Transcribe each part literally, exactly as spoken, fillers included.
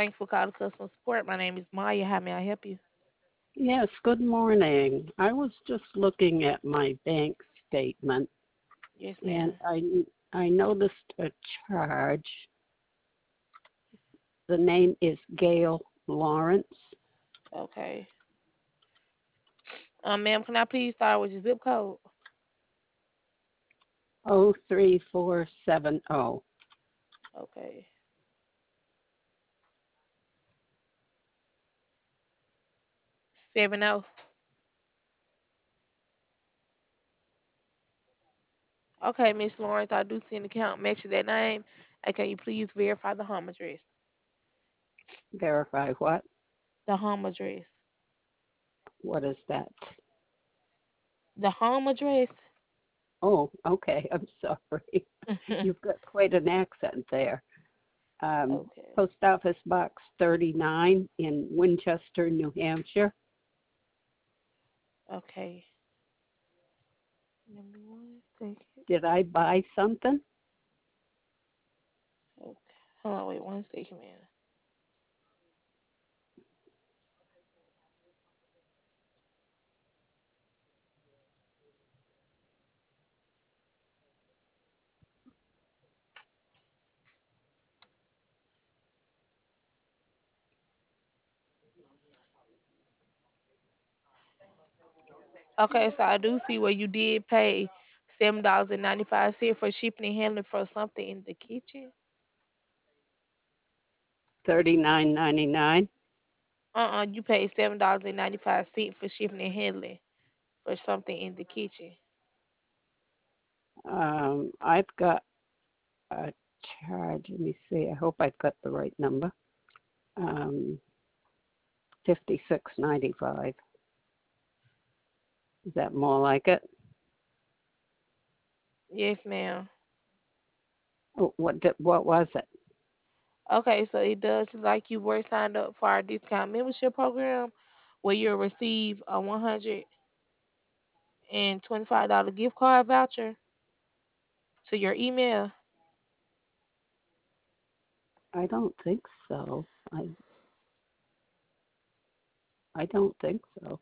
Thanks for calling customer support. My name is Maya. How may I help you? Yes, good morning. I was just looking at my bank statement Yes, and ma'am. I I noticed a charge. The name is Gail Lawrence, Okay. Um, ma'am, can I please start with your zip code? oh three four seven oh. Okay. Seven oh. Okay, Miss Lawrence, I do see an account matching that name. And can you please verify the home address? Verify what? The home address. What is that? The home address? Oh, okay. I'm sorry. You've got quite an accent there. Um, Okay. Post Office Box thirty-nine in Winchester, New Hampshire. Okay. Give me one second. Did I buy something? Okay. Hold on, wait one second, man. Okay, so I do see where you did pay seven dollars and ninety five cents for shipping and handling for something in the kitchen. thirty-nine ninety-nine. Uh-uh, you paid seven dollars and ninety five cents for shipping and handling for something in the kitchen. Um, I've got a charge. Let me see. I hope I've got the right number. Um, fifty-six ninety-five. Is that more like it? Yes, ma'am. Oh, what did, what was it? Okay, so it does look like you were signed up for our discount membership program where you'll receive a one hundred and twenty five dollar gift card voucher to your email. I don't think so. I I don't think so.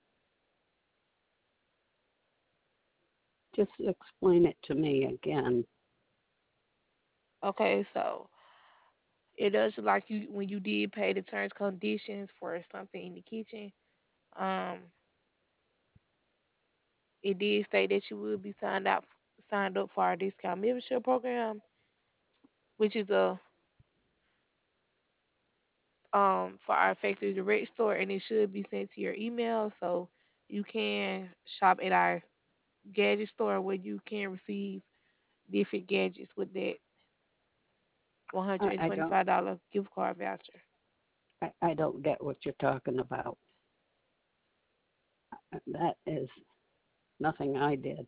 Just explain it to me again. Okay, so it does look like you when you did pay the terms conditions for something in the kitchen. Um, it did say that you will be signed up signed up for our discount membership program, which is a um for our factory direct store, and it should be sent to your email, so you can shop at our gadget store where you can receive different gadgets with that I, I don't one hundred twenty-five dollar gift card voucher. I, I don't get what you're talking about. That is nothing I did.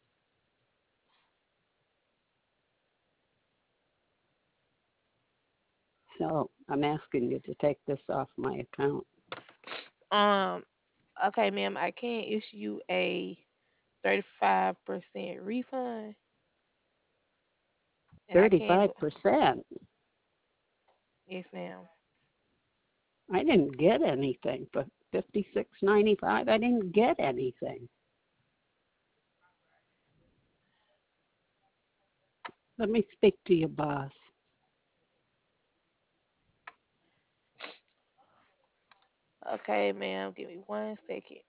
So I'm asking you to take this off my account. Um, okay, ma'am, I can issue you a thirty-five percent refund, and I can Thirty-five go. percent. Yes, ma'am. I didn't get anything for fifty-six ninety-five. I didn't get anything. Let me speak to your boss. Okay, ma'am, give me one second.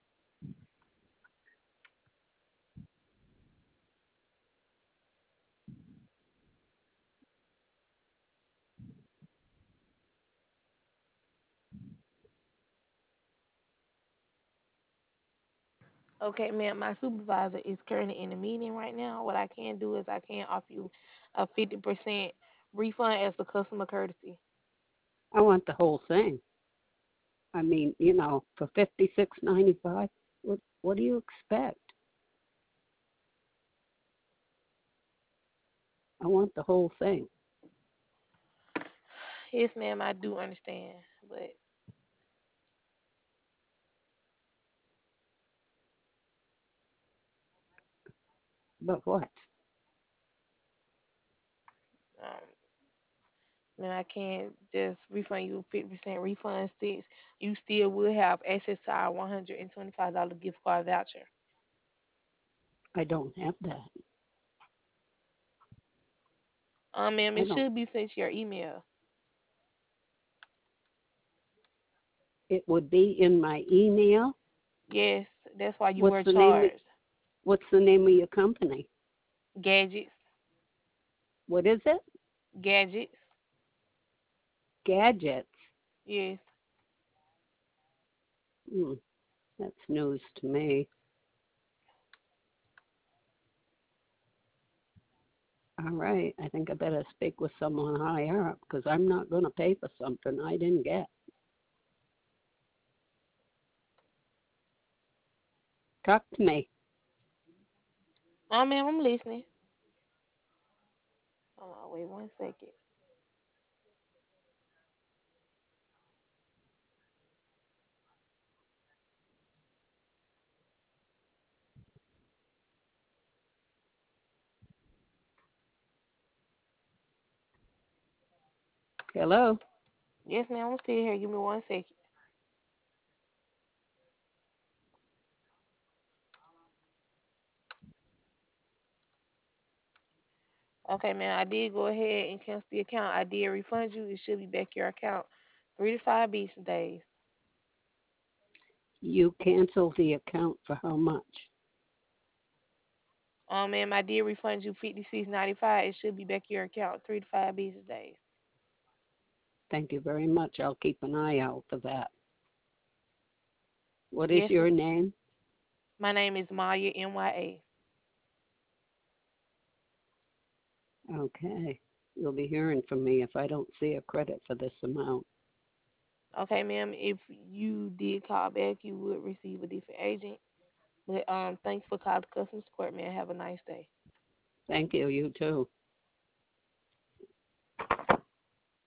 Okay, ma'am, my supervisor is currently in a meeting right now. What I can do is I can offer you a fifty percent refund as a customer courtesy. I want the whole thing. I mean, you know, for fifty-six ninety-five, what what do you expect? I want the whole thing. Yes, ma'am, I do understand, but But what? um, Man, I can't just refund you fifty percent refund since you still will have access to our one hundred twenty-five dollars gift card voucher. I don't have that. Um, ma'am, I it don't. should be sent to your email. It would be in my email. Yes, that's why you What's were the name? Of, charged. what's the name of your company? Gadgets, What is it? gadgets. Gadgets. Yes. Hmm, that's news to me. All right. I think I better speak with someone higher up because I'm not going to pay for something I didn't get. Talk to me. Oh, ma'am, I'm listening. Hold on, wait one second. Hello. Yes, ma'am, I'm still here. Give me one second. Okay, ma'am, I did go ahead and cancel the account. I did refund you. It should be back your account three to five business days. You canceled the account for how much? Um, ma'am, I did refund you fifty six ninety five. It should be back your account three to five business days. Thank you very much. I'll keep an eye out for that. What is Yes, your ma'am. name? My name is Maya M Y A. Okay. You'll be hearing from me if I don't see a credit for this amount. Okay, ma'am. If you did call back, you would receive a different agent. But um, thanks for calling customer support, man. Have a nice day. Thank you. You too.